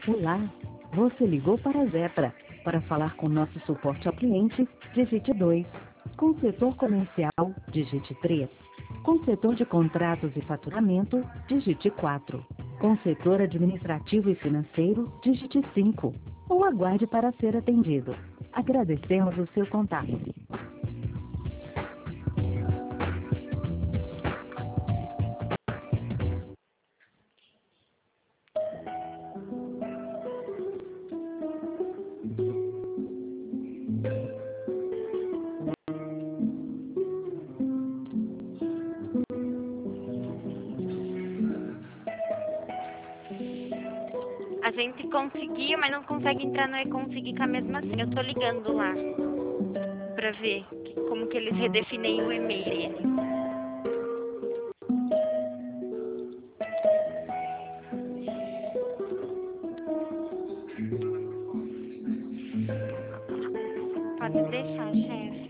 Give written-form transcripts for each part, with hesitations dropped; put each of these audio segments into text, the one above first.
Olá, você ligou para a Zetra. Para falar com nosso suporte ao cliente, digite 2. Com o setor comercial, digite 3. Com o setor de contratos e faturamento, digite 4. Com o setor administrativo e financeiro, digite 5. Ou aguarde para ser atendido. Agradecemos o seu contato. A gente conseguia, mas não consegue entrar no e-conseguir com a mesma senha. Eu tô ligando lá pra ver como que eles redefinem o e-mail. Pode deixar, chefe.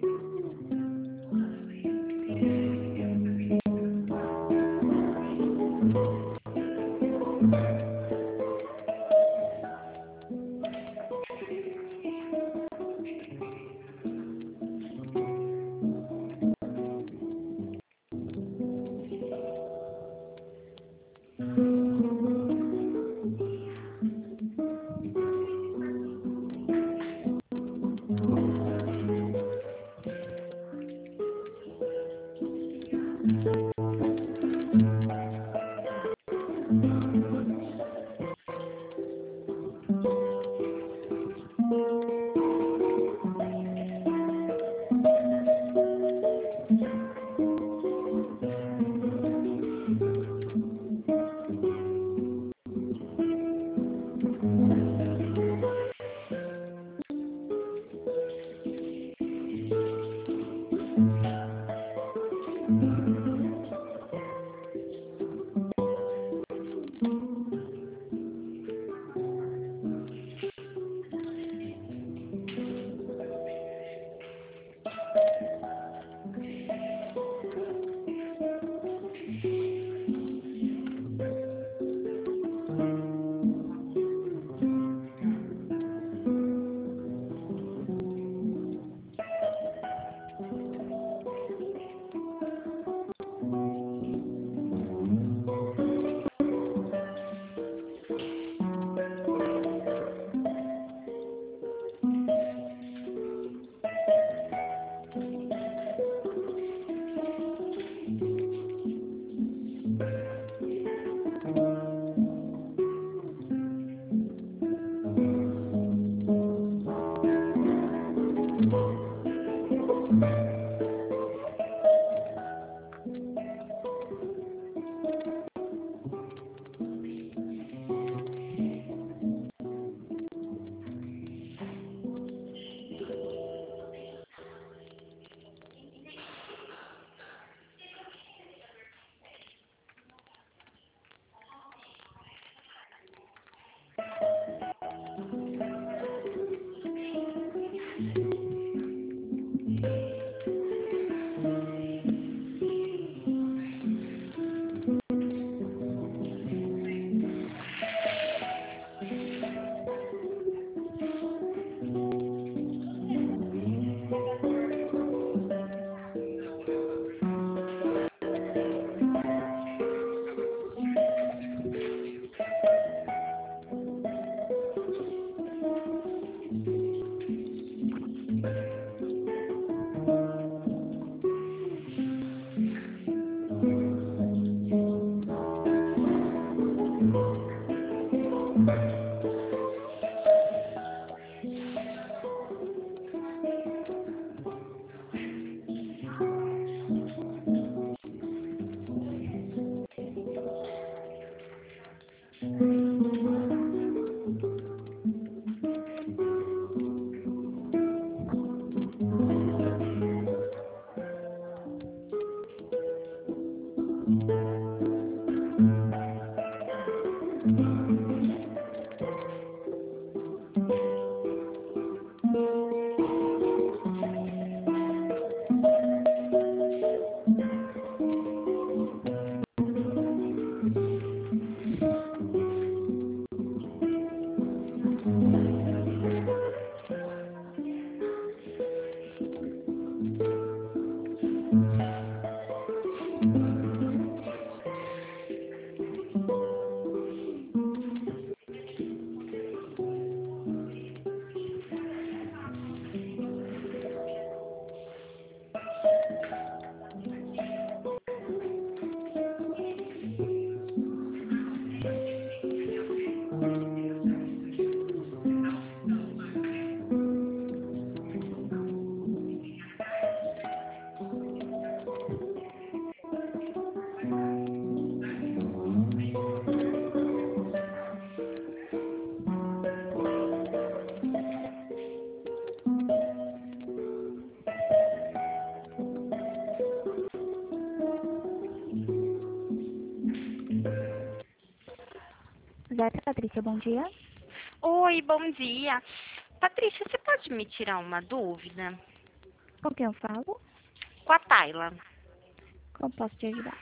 Zé Patrícia, bom dia. Oi, bom dia. Patrícia, você pode me tirar uma dúvida? Com quem eu falo? Com a Tayla. Como posso te ajudar?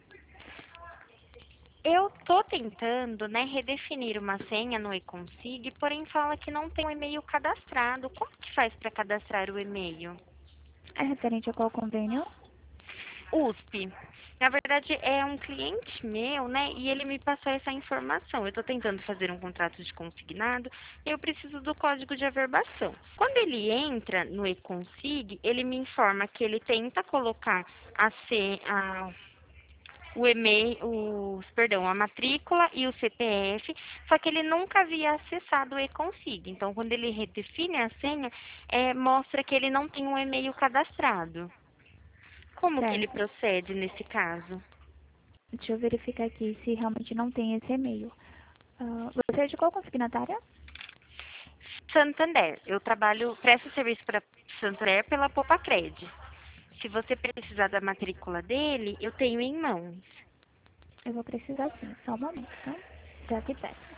Eu tô tentando, né, redefinir uma senha no eConsig, porém fala que não tem um e-mail cadastrado. Como que faz para cadastrar o e-mail? É referente a qual convênio? USP. Na verdade, é um cliente meu, né? E ele me passou essa informação. Eu estou tentando fazer um contrato de consignado e eu preciso do código de averbação. Quando ele entra no eConsig, ele me informa que ele tenta colocar o e-mail, a matrícula e o CPF, só que ele nunca havia acessado o eConsig. Então, quando ele redefine a senha, mostra que ele não tem um e-mail cadastrado. Como que ele Certo. procede nesse caso? Deixa eu verificar aqui se realmente não tem esse e-mail. Você é de qual consignatária? Santander. Eu presto serviço para Santander pela Popacred. Se você precisar da matrícula dele, eu tenho em mãos. Eu vou precisar sim, só um momento, tá? Já que peço.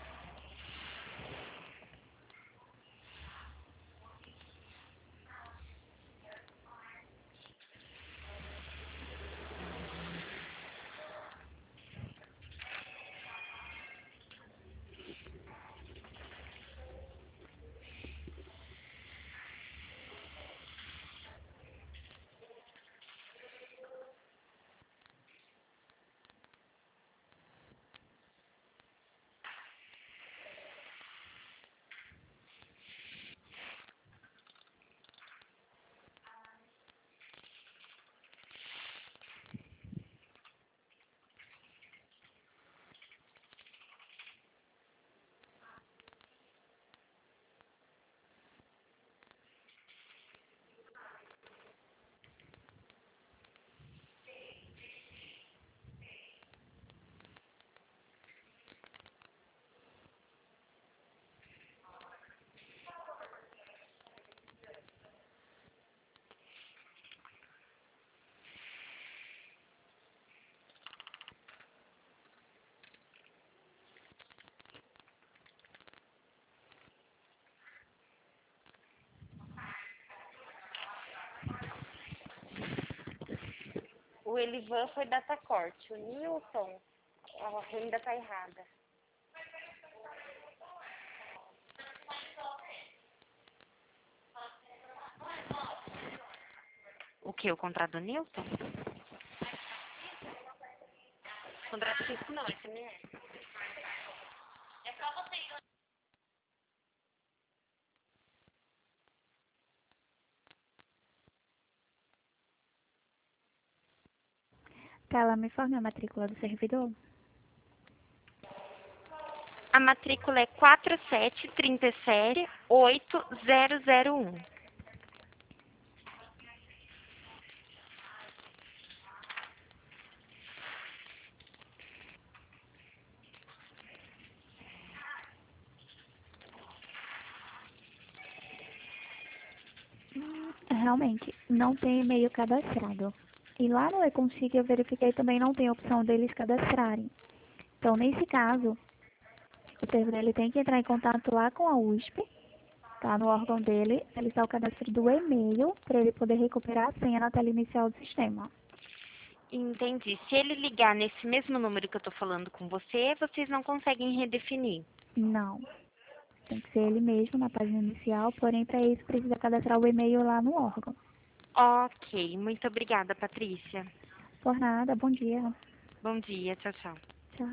O Elivan foi data corte. O Newton, a renda tá errada. O que? O contrato do Newton? Contrato fixo não, SMS. Tá, ela me informa a matrícula do servidor? A matrícula é 4737801. Realmente, não tem e-mail cadastrado. E lá no eConsig eu verifiquei também não tem a opção deles cadastrarem. Então, nesse caso, o servidor ele tem que entrar em contato lá com a USP, tá? No órgão dele, realizar o cadastro do e-mail para ele poder recuperar a senha na tela inicial do sistema. Entendi. Se ele ligar nesse mesmo número que eu tô falando com você, vocês não conseguem redefinir. Não, tem que ser ele mesmo na página inicial, porém para isso precisa cadastrar o e-mail lá no órgão. Ok, muito obrigada, Patrícia. Por nada, bom dia. Bom dia, tchau, tchau.